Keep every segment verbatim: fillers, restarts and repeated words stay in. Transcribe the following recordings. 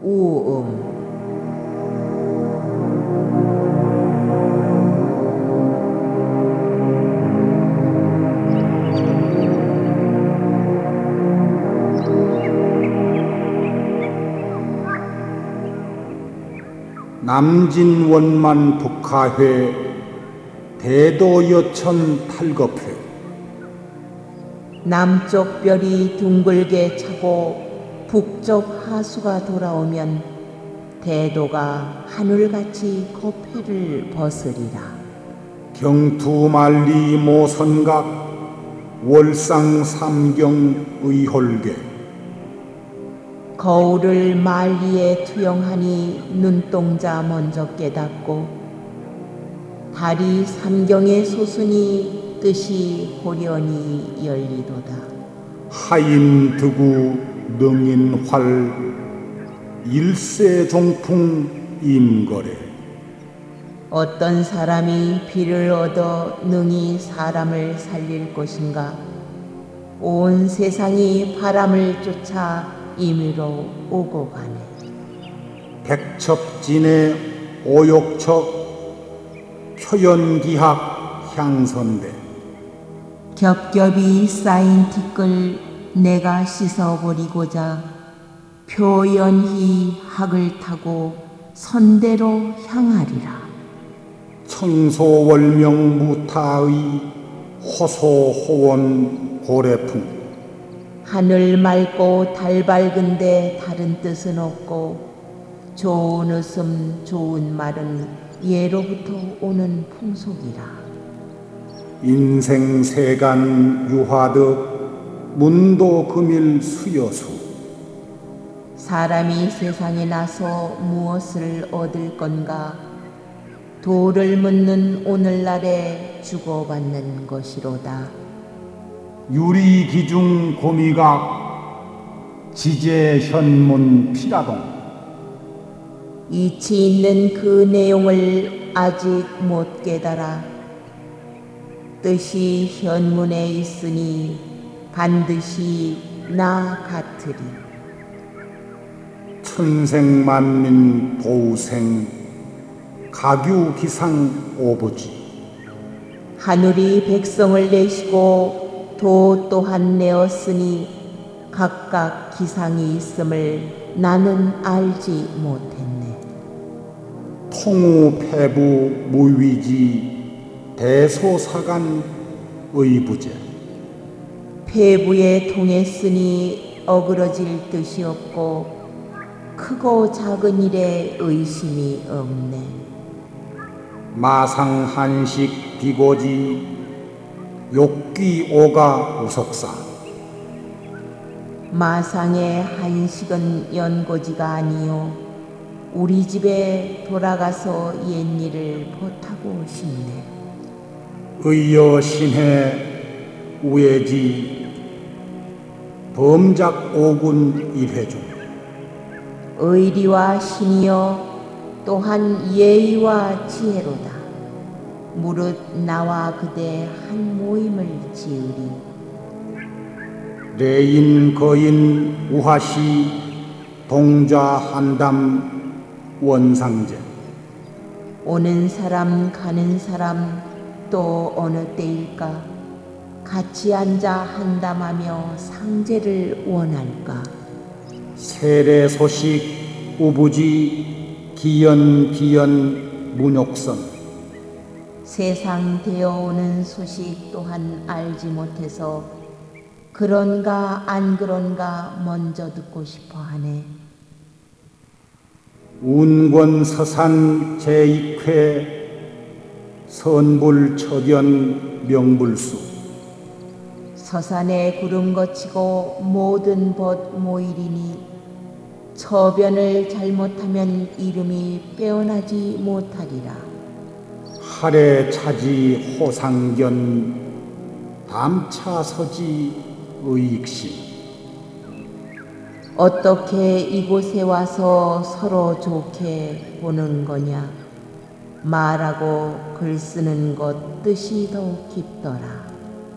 우음. 남진원만 북하회 대도여천 탈겁회. 남쪽 별이 둥글게 차고 북쪽 하수가 돌아오면 대도가 하늘같이 겁회를 벗으리라. 경투만리 모선각 월상 삼경 의홀계. 거울을 만리에 투영하니 눈동자 먼저 깨닫고 달이 삼경에 솟으니 뜻이 호련히 열리도다. 하인 드구 능인 활 일세 종풍 임거래. 어떤 사람이 비를 얻어 능히 사람을 살릴 것인가? 온 세상이 바람을 쫓아 임의로 오고 가네. 백첩진의 오욕척 표연기학 향선대. 겹겹이 쌓인 티끌 내가 씻어버리고자 표연히 학을 타고 선대로 향하리라. 청소월명 무타의 호소호원 고래풍. 하늘 맑고 달 밝은데 다른 뜻은 없고 좋은 웃음 좋은 말은 예로부터 오는 풍속이라. 인생 세간 유화득 문도 금일 수여수. 사람이 세상에 나서 무엇을 얻을 건가? 도를 묻는 오늘날에 주고받는 것이로다. 유리기중 고미각 지제현문 피라동. 이치 있는 그 내용을 아직 못 깨달아 뜻이 현문에 있으니 반드시 나 같으리. 천생만민 보우생 가규기상 오부지. 하늘이 백성을 내시고 도 또한 내었으니 각각 기상이 있음을 나는 알지 못했네. 통우패부 무위지 대소사간 의부제. 폐부에 통했으니 어그러질 뜻이 없고 크고 작은 일에 의심이 없네. 마상한식 비고지 욕귀오가 우석사. 마상의 한식은 연고지가 아니요 우리 집에 돌아가서 옛일을 보타고 싶네. 의여 신해 우애지 범작 오군 일회중. 의리와 신이여 또한 예의와 지혜로다. 무릇 나와 그대 한 모임을 지으리. 레인 거인 우하시 동좌 한담 원상제. 오는 사람 가는 사람 또 어느 때일까? 같이 앉아 한담하며 상제를 원할까? 세례 소식 우부지 기연 기연 문욕선. 세상 되어오는 소식 또한 알지 못해서 그런가 안 그런가 먼저 듣고 싶어 하네. 운권서산 제익회 선불처견 명불수. 서산에 구름 거치고 모든 벗 모이리니 처변을 잘못하면 이름이 빼어나지 못하리라. 하래 차지 호상견 담차서지 의익심. 어떻게 이곳에 와서 서로 좋게 보는 거냐? 말하고 글 쓰는 것 뜻이 더욱 깊더라.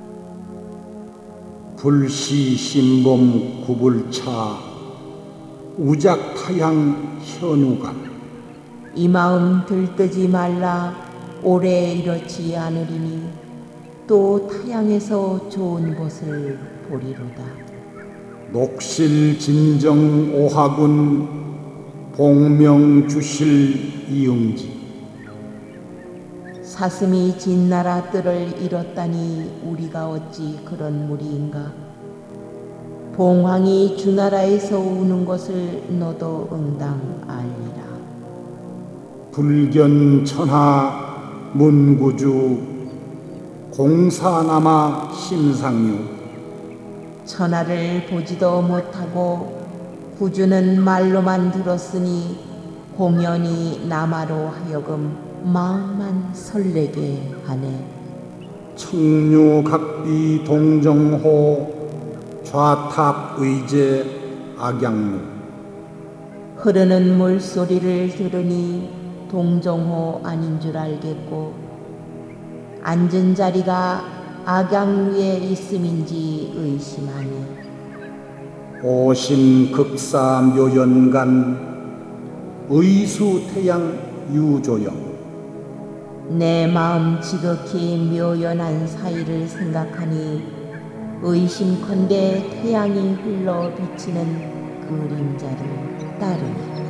불시 신범 구불차 우작타양 현우가 이 마음 들뜨지 말라 오래 이렇지 않으리니 또 타양에서 좋은 것을 보리로다. 녹실 진정 오하군 복명 주실 이응지 사슴이 진나라 뜰을 잃었다니 우리가 어찌 그런 무리인가. 봉황이 주나라에서 우는 것을 너도 응당 알리라. 불견 천하 문구주 공사남아 심상유 천하를 보지도 못하고 구주는 말로만 들었으니 공연히 남아로 하여금 마음만 설레게 하네. 청류각비 동정호 좌탑 의제 악양루 흐르는 물소리를 들으니 동정호 아닌 줄 알겠고 앉은 자리가 악양루에 있음인지 의심하네. 오신 극사 묘연간 의수태양 유조영 내 마음 지극히 묘연한 사이를 생각하니 의심컨대 태양이 흘러 비치는 그림자를 따르니